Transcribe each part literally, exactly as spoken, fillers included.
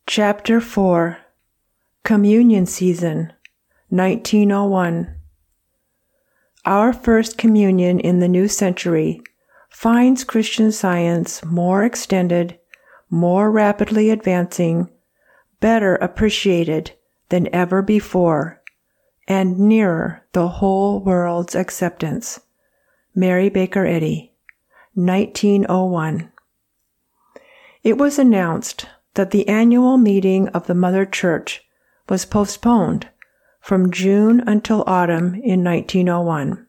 Chapter four. Communion Season, nineteen oh one. Our first communion in the new century finds Christian Science more extended, more rapidly advancing, better appreciated than ever before, and nearer the whole world's acceptance. Mary Baker Eddy, nineteen oh one. It was announced that the annual meeting of the Mother Church was postponed from June until autumn in nineteen oh one.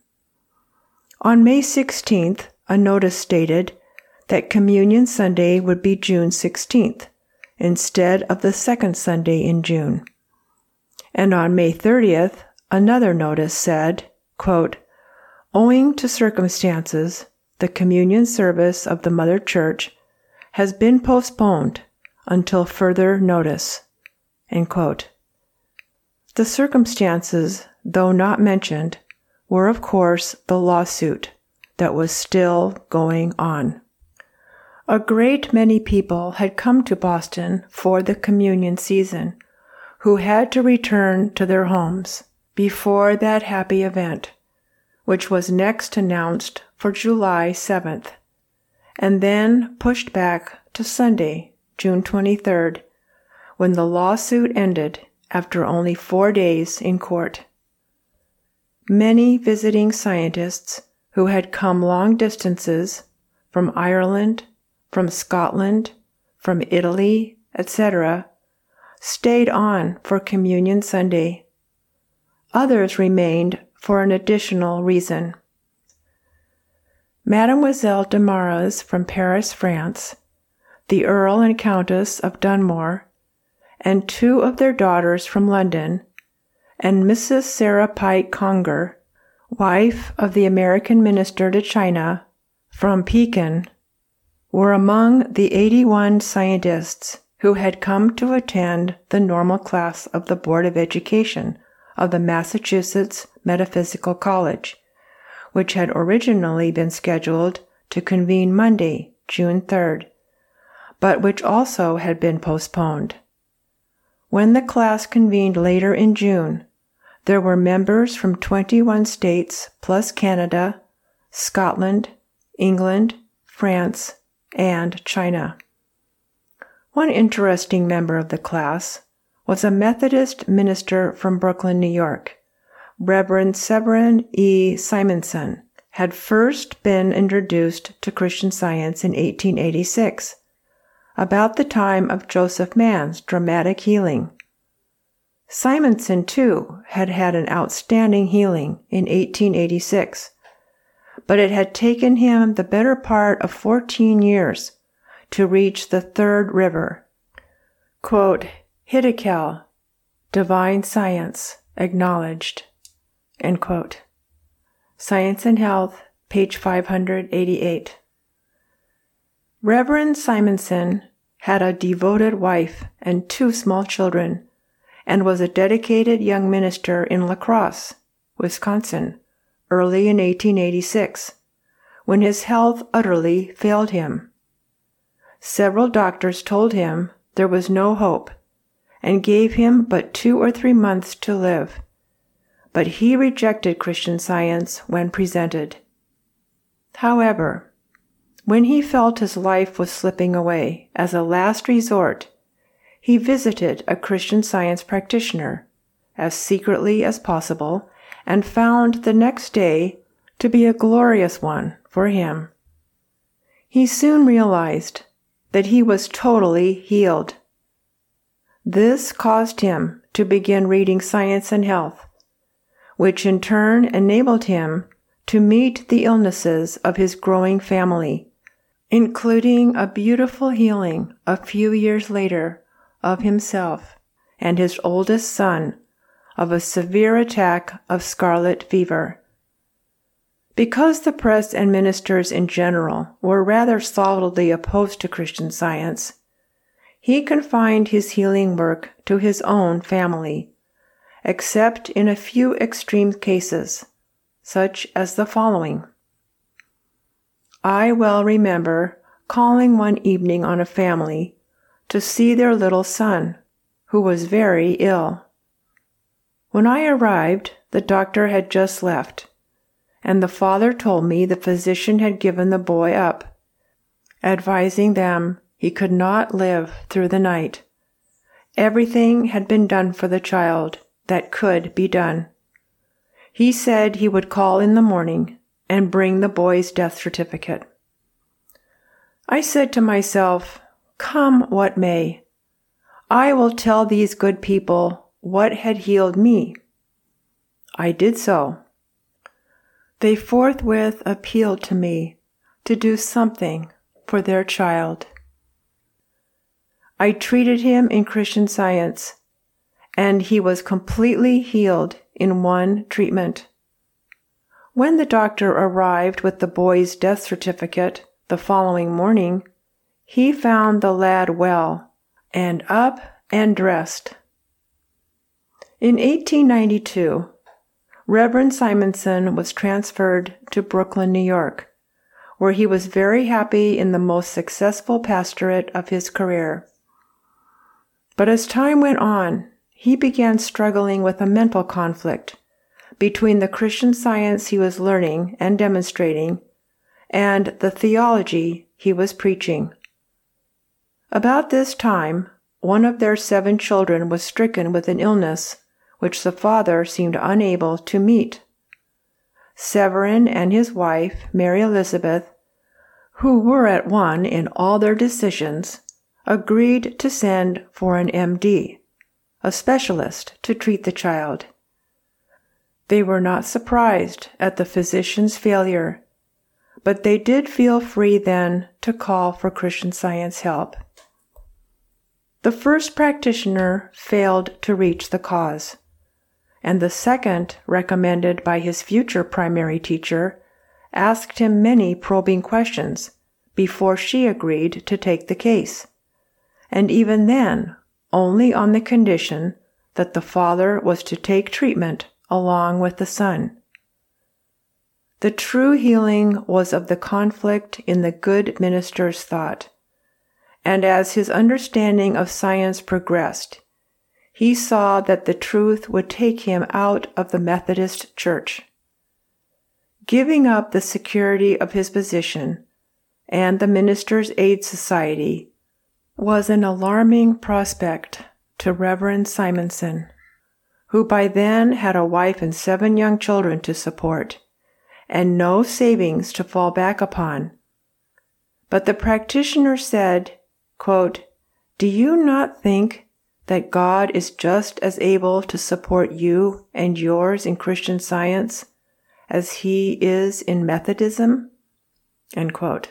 On May sixteenth, a notice stated that Communion Sunday would be June sixteenth, instead of the second Sunday in June. And on May thirtieth, another notice said, quote, "Owing to circumstances, the communion service of the Mother Church has been postponed until further notice." End quote. The circumstances, though not mentioned, were of course the lawsuit that was still going on. A great many people had come to Boston for the communion season who had to return to their homes before that happy event, which was next announced for July seventh, and then pushed back to Sunday, June twenty-third, when the lawsuit ended after only four days in court. Many visiting scientists who had come long distances from Ireland, from Scotland, from Italy, et cetera, stayed on for Communion Sunday. Others remained for an additional reason. Mademoiselle de Maras from Paris, France, the Earl and Countess of Dunmore, and two of their daughters from London, and Missus Sarah Pike Conger, wife of the American minister to China, from Pekin, were among the eighty-one scientists who had come to attend the normal class of the Board of Education of the Massachusetts Metaphysical College, which had originally been scheduled to convene Monday, June third, but which also had been postponed. When the class convened later in June, there were members from twenty-one states plus Canada, Scotland, England, France, and China. One interesting member of the class was a Methodist minister from Brooklyn, New York. Reverend Severin E. Simonson had first been introduced to Christian Science in eighteen eighty-six, about the time of Joseph Mann's dramatic healing. Simonson, too, had had an outstanding healing in eighteen eighty-six, but it had taken him the better part of fourteen years to reach the third river. Quote, Hiddekel, Divine Science, Acknowledged. End quote. Science and Health, page five hundred eighty-eight. Reverend Simonson had a devoted wife and two small children, and was a dedicated young minister in La Crosse, Wisconsin, early in eighteen eighty-six, when his health utterly failed him. Several doctors told him there was no hope, and gave him but two or three months to live, but he rejected Christian Science when presented. However, when he felt his life was slipping away, as a last resort, he visited a Christian Science practitioner, as secretly as possible, and found the next day to be a glorious one for him. He soon realized that he was totally healed. This caused him to begin reading Science and Health, which in turn enabled him to meet the illnesses of his growing family, including a beautiful healing a few years later of himself and his oldest son of a severe attack of scarlet fever. Because the press and ministers in general were rather solidly opposed to Christian Science, he confined his healing work to his own family, except in a few extreme cases, such as the following. I well remember calling one evening on a family to see their little son, who was very ill. When I arrived, the doctor had just left, and the father told me the physician had given the boy up, advising them he could not live through the night. Everything had been done for the child that could be done. He said he would call in the morning and bring the boy's death certificate. I said to myself, "Come what may, I will tell these good people what had healed me." I did so. They forthwith appealed to me to do something for their child. I treated him in Christian Science, and he was completely healed in one treatment. When the doctor arrived with the boy's death certificate the following morning, he found the lad well and up and dressed. In eighteen ninety-two, Reverend Simonson was transferred to Brooklyn, New York, where he was very happy in the most successful pastorate of his career. But as time went on, he began struggling with a mental conflict between the Christian Science he was learning and demonstrating and the theology he was preaching. About this time, one of their seven children was stricken with an illness which the father seemed unable to meet. Severin and his wife, Mary Elizabeth, who were at one in all their decisions, agreed to send for an M D, a specialist, to treat the child. They were not surprised at the physician's failure, but they did feel free then to call for Christian Science help. The first practitioner failed to reach the cause, and the second, recommended by his future primary teacher, asked him many probing questions before she agreed to take the case, and even then only on the condition that the father was to take treatment along with the son. The true healing was of the conflict in the good minister's thought, and as his understanding of science progressed, he saw that the truth would take him out of the Methodist Church. Giving up the security of his position and the Minister's Aid Society was an alarming prospect to Reverend Simonson, who by then had a wife and seven young children to support, and no savings to fall back upon. But the practitioner said, quote, "Do you not think that God is just as able to support you and yours in Christian Science as he is in Methodism?" End quote.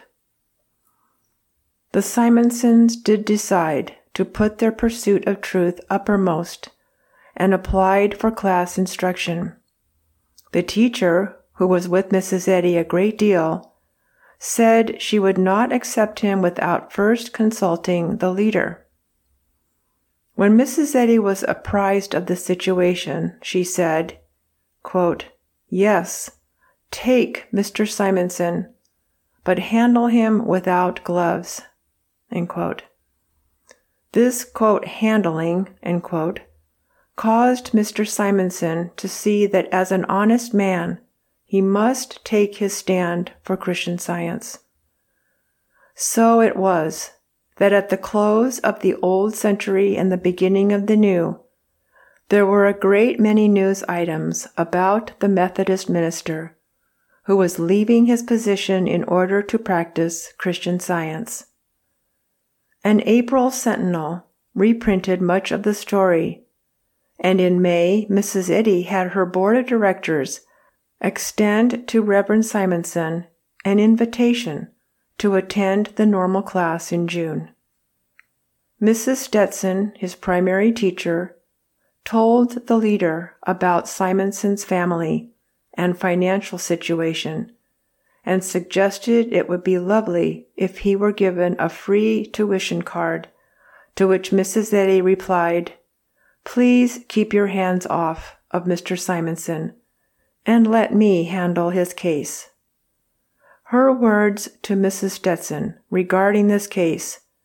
The Simonsons did decide to put their pursuit of truth uppermost and applied for class instruction. The teacher, who was with Missus Eddy a great deal, said she would not accept him without first consulting the leader. When Missus Eddy was apprised of the situation, she said, quote, "Yes, take Mister Simonson, but handle him without gloves." End quote. This, quote, handling, end quote, caused Mister Simonson to see that as an honest man, he must take his stand for Christian Science. So it was that at the close of the old century and the beginning of the new, there were a great many news items about the Methodist minister who was leaving his position in order to practice Christian Science. An April Sentinel reprinted much of the story, and in May, Missus Eddy had her board of directors extend to Reverend Simonson an invitation to attend the normal class in June. Missus Stetson, his primary teacher, told the leader about Simonson's family and financial situation and suggested it would be lovely if he were given a free tuition card, to which Missus Eddy replied, "Please keep your hands off of Mister Simonson and let me handle his case." Her words to Missus Stetson regarding this case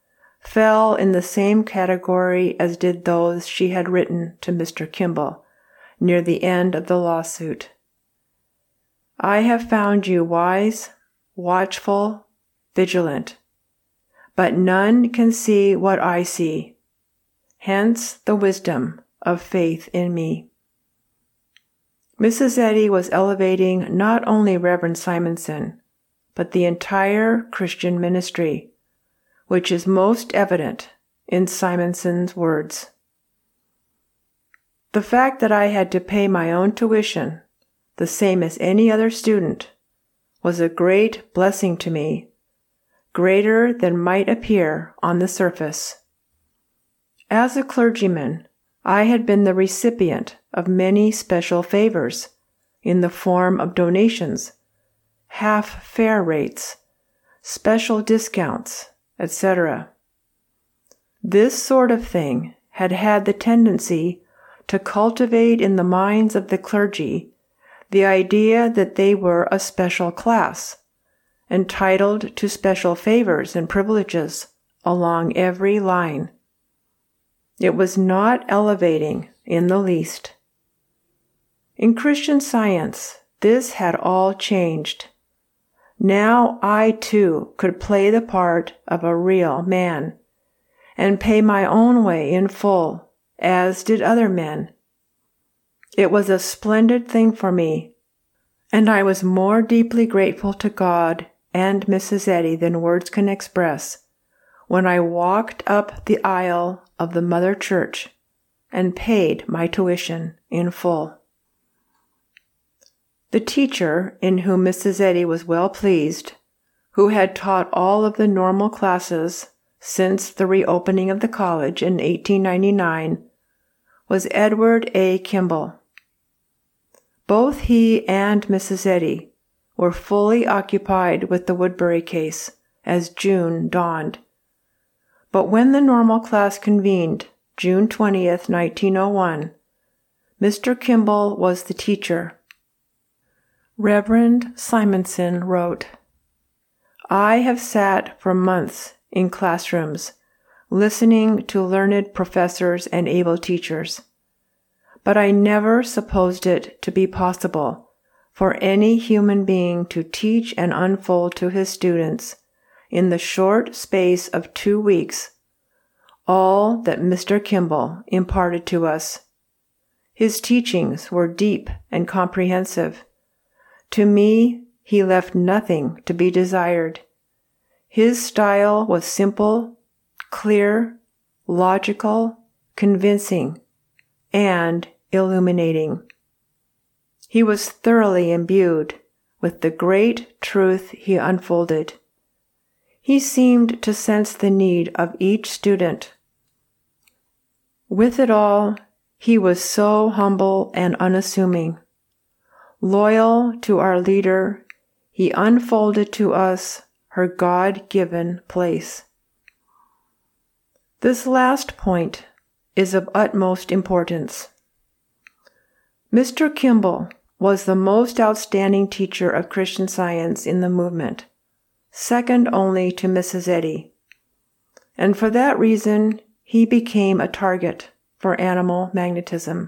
fell in the same category as did those she had written to Mister Kimball near the end of the lawsuit. I have found you wise, watchful, vigilant, but none can see what I see. Hence the wisdom of faith in me. Missus Eddy was elevating not only Reverend Simonson, but the entire Christian ministry, which is most evident in Simonson's words. The fact that I had to pay my own tuition, the same as any other student, was a great blessing to me, greater than might appear on the surface. As a clergyman, I had been the recipient of many special favors in the form of donations, half fare rates, special discounts, et cetera. This sort of thing had had the tendency to cultivate in the minds of the clergy the idea that they were a special class, entitled to special favors and privileges along every line. It was not elevating in the least. In Christian Science, this had all changed. Now I, too, could play the part of a real man and pay my own way in full, as did other men. It was a splendid thing for me, and I was more deeply grateful to God and Missus Eddy than words can express when I walked up the aisle of the Mother Church and paid my tuition in full. The teacher, in whom Missus Eddy was well pleased, who had taught all of the normal classes since the reopening of the college in eighteen ninety-nine, was Edward A. Kimball. Both he and Missus Eddy were fully occupied with the Woodbury case as June dawned. But when the normal class convened, June twentieth, nineteen oh one, Mister Kimball was the teacher. Reverend Simonson wrote, I have sat for months in classrooms, listening to learned professors and able teachers, but I never supposed it to be possible for any human being to teach and unfold to his students in the short space of two weeks all that Mister Kimball imparted to us. His teachings were deep and comprehensive. To me, he left nothing to be desired. His style was simple, clear, logical, convincing, and illuminating. He was thoroughly imbued with the great truth he unfolded. He seemed to sense the need of each student. With it all, he was so humble and unassuming. Loyal to our leader, he unfolded to us her God-given place. This last point is of utmost importance. Mister Kimball was the most outstanding teacher of Christian Science in the movement, second only to Missus Eddy, and for that reason he became a target for animal magnetism.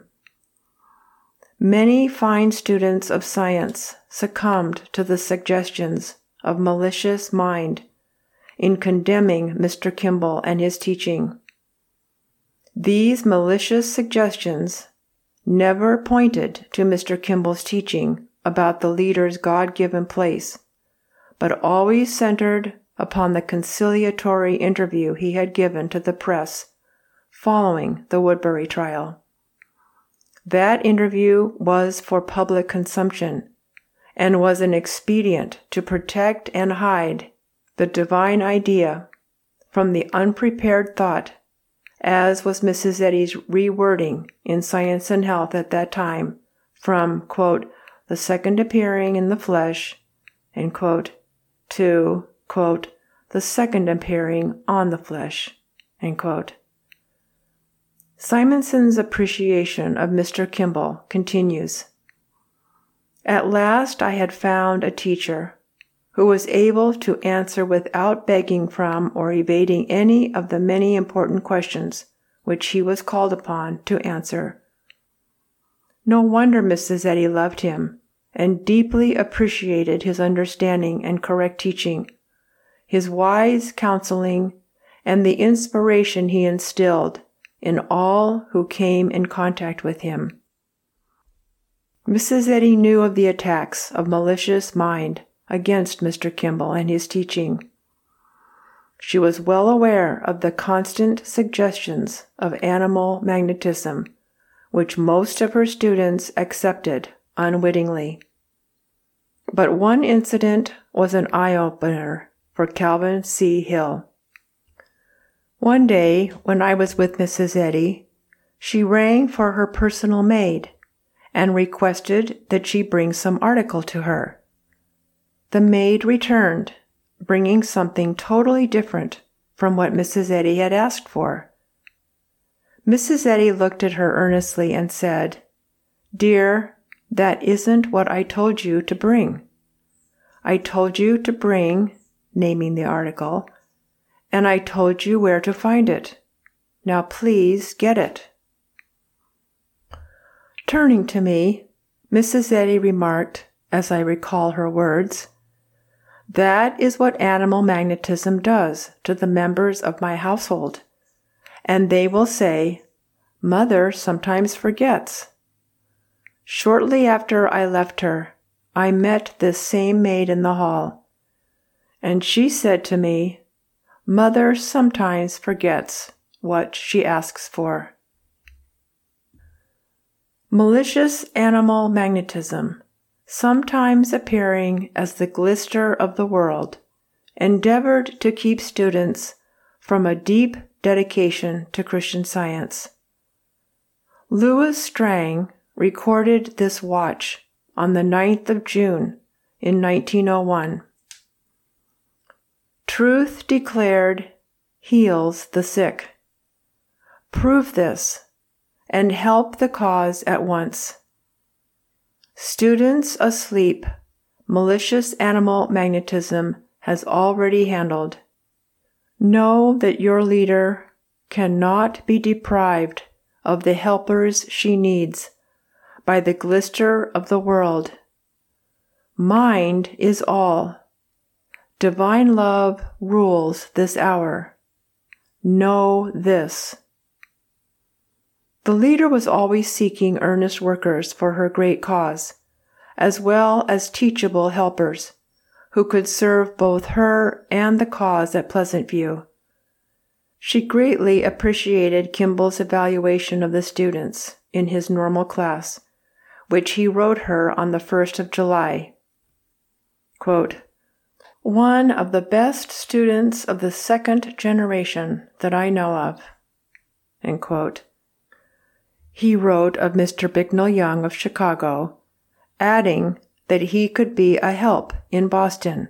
Many fine students of science succumbed to the suggestions of malicious mind in condemning Mister Kimball and his teaching. These malicious suggestions never pointed to Mister Kimball's teaching about the leader's God-given place, but always centered upon the conciliatory interview he had given to the press following the Woodbury trial. That interview was for public consumption and was an expedient to protect and hide the divine idea from the unprepared thought, as was Missus Eddy's rewording in Science and Health at that time from, quote, the second appearing in the flesh, end quote, to, quote, the second appearing on the flesh, end quote. Simonson's appreciation of Mister Kimball continues. At last I had found a teacher who was able to answer without begging from or evading any of the many important questions which he was called upon to answer. No wonder Missus Eddy loved him and deeply appreciated his understanding and correct teaching, his wise counseling, and the inspiration he instilled in all who came in contact with him. Missus Eddy knew of the attacks of malicious mind against Mister Kimball and his teaching. She was well aware of the constant suggestions of animal magnetism, which most of her students accepted unwittingly. But one incident was an eye-opener for Calvin C. Hill. One day, when I was with Missus Eddy, she rang for her personal maid and requested that she bring some article to her. The maid returned, bringing something totally different from what Missus Eddy had asked for. Missus Eddy looked at her earnestly and said, "Dear, that isn't what I told you to bring. I told you to bring," naming the article, "and I told you where to find it. Now please get it." Turning to me, Missus Eddy remarked, as I recall her words, "That is what animal magnetism does to the members of my household, and they will say, 'Mother sometimes forgets.'" Shortly after I left her, I met this same maid in the hall, and she said to me, "Mother sometimes forgets what she asks for." Malicious animal magnetism, sometimes appearing as the glister of the world, endeavored to keep students from a deep dedication to Christian Science. Louis Strang recorded this watch on the ninth of June in nineteen oh one. "Truth declared heals the sick. Prove this and help the cause at once. Students asleep, malicious animal magnetism has already handled. Know that your leader cannot be deprived of the helpers she needs by the glister of the world. Mind is all. Divine love rules this hour. Know this." The leader was always seeking earnest workers for her great cause, as well as teachable helpers, who could serve both her and the cause at Pleasant View. She greatly appreciated Kimball's evaluation of the students in his normal class, which he wrote her on the first of July. Quote, "One of the best students of the second generation that I know of." End quote. He wrote of Mister Bicknell Young of Chicago, adding that he could be a help in Boston.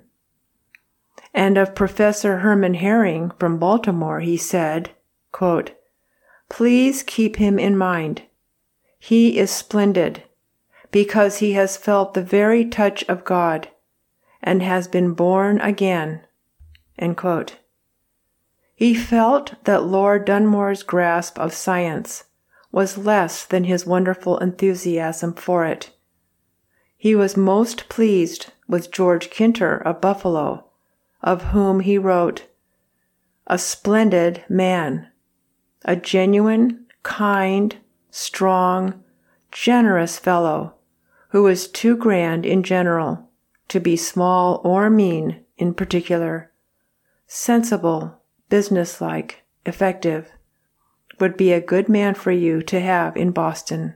And of Professor Herman Herring from Baltimore, he said, quote, "Please keep him in mind. He is splendid because he has felt the very touch of God and has been born again." End quote. He felt that Lord Dunmore's grasp of science was less than his wonderful enthusiasm for it. He was most pleased with George Kinter of Buffalo, of whom he wrote, "A splendid man, a genuine, kind, strong, generous fellow, who is too grand in general to be small or mean in particular, sensible, businesslike, effective, would be a good man for you to have in Boston."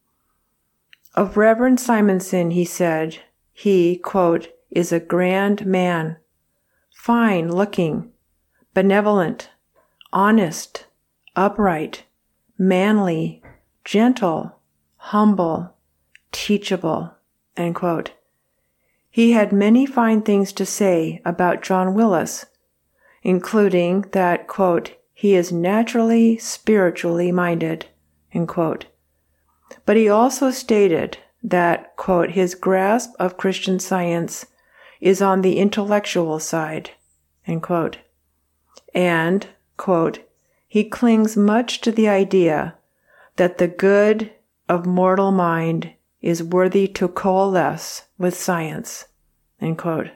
Of Reverend Simonson, he said, he, quote, "is a grand man, fine-looking, benevolent, honest, upright, manly, gentle, humble, teachable." End quote. He had many fine things to say about John Willis, including that, quote, "he is naturally spiritually minded," end quote. But he also stated that, quote, "his grasp of Christian Science is on the intellectual side, end quote. And, quote, he clings much to the idea that the good of mortal mind is worthy to coalesce with science, end quote.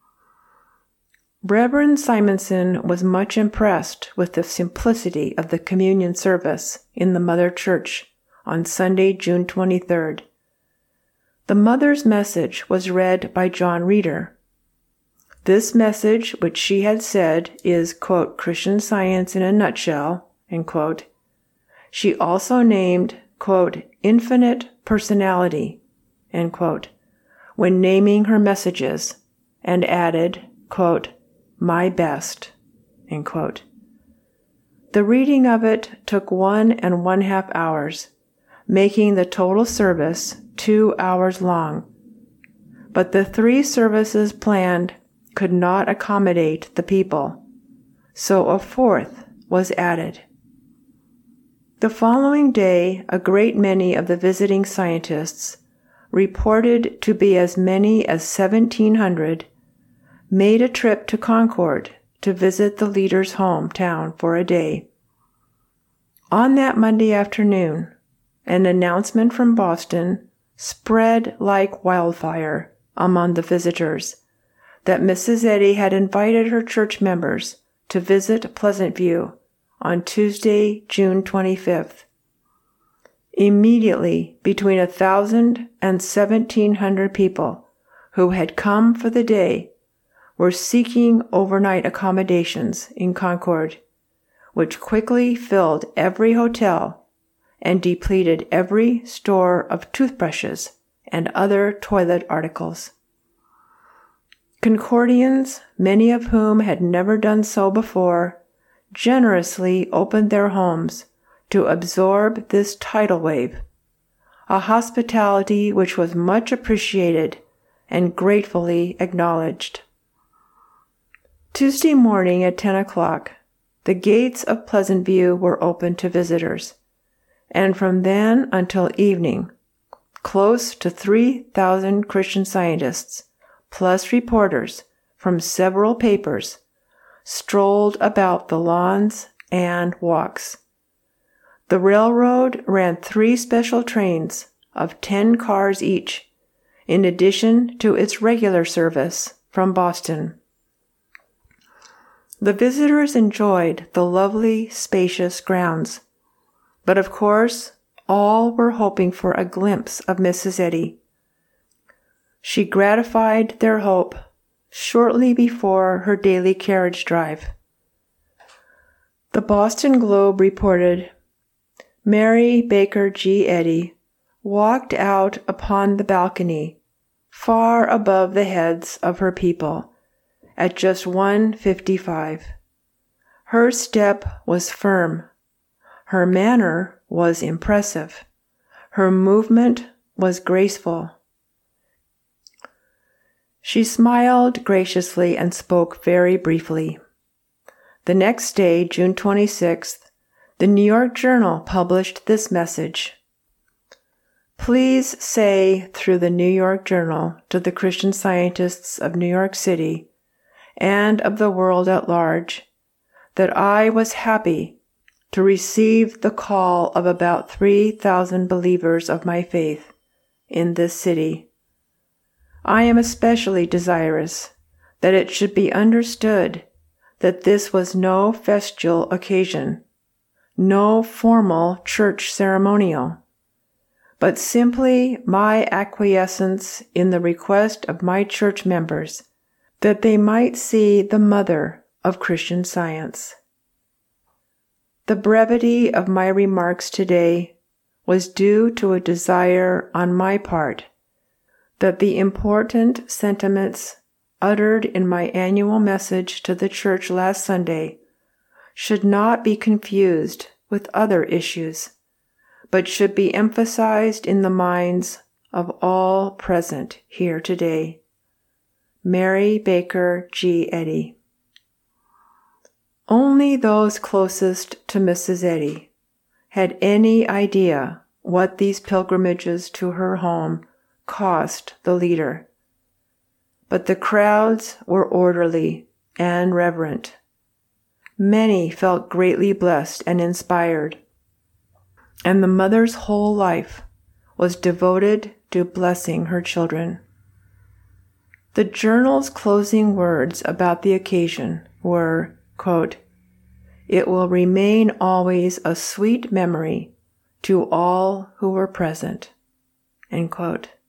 Reverend Simonson was much impressed with the simplicity of the communion service in the Mother Church on Sunday, June twenty-third. The Mother's message was read by John Reeder. This message, which she had said is, quote, Christian Science in a nutshell, end quote, she also named, quote, infinite personality, end quote, when naming her messages, and added, quote, my best, end quote. The reading of it took one and one half hours, making the total service two hours long. But the three services planned could not accommodate the people, so a fourth was added. The following day, a great many of the visiting scientists, reported to be as many as seventeen hundred, made a trip to Concord to visit the leader's hometown for a day. On that Monday afternoon, an announcement from Boston spread like wildfire among the visitors that Missus Eddy had invited her church members to visit Pleasant View on Tuesday, June twenty-fifth. Immediately, between a thousand and seventeen hundred people who had come for the day were seeking overnight accommodations in Concord, which quickly filled every hotel and depleted every store of toothbrushes and other toilet articles. Concordians, many of whom had never done so before, generously opened their homes to absorb this tidal wave, a hospitality which was much appreciated and gratefully acknowledged. Tuesday morning at ten o'clock, the gates of Pleasant View were open to visitors, and from then until evening, close to three thousand Christian Scientists, plus reporters from several papers, strolled about the lawns and walks. The railroad ran three special trains of ten cars each, in addition to its regular service from Boston. The visitors enjoyed the lovely, spacious grounds, but of course, all were hoping for a glimpse of Missus Eddy. She gratified their hope shortly before her daily carriage drive. The Boston Globe reported, Mary Baker G. Eddy walked out upon the balcony, far above the heads of her people, at just one fifty-five. Her step was firm. Her manner was impressive. Her movement was graceful. She smiled graciously and spoke very briefly. The next day, June twenty-sixth, the New York Journal published this message. Please say through the New York Journal to the Christian Scientists of New York City and of the world at large that I was happy to receive the call of about three thousand believers of my faith in this city. I am especially desirous that it should be understood that this was no festal occasion, no formal church ceremonial, but simply my acquiescence in the request of my church members that they might see the mother of Christian Science. The brevity of my remarks today was due to a desire on my part that the important sentiments uttered in my annual message to the church last Sunday should not be confused with other issues, but should be emphasized in the minds of all present here today. Mary Baker G. Eddy. Only those closest to Missus Eddy had any idea what these pilgrimages to her home cost the leader. but the crowds were orderly and reverent. Many felt greatly blessed and inspired, and the mother's whole life was devoted to blessing her children. The journal's closing words about the occasion were, quote, "It will remain always a sweet memory to all who were present," end quote.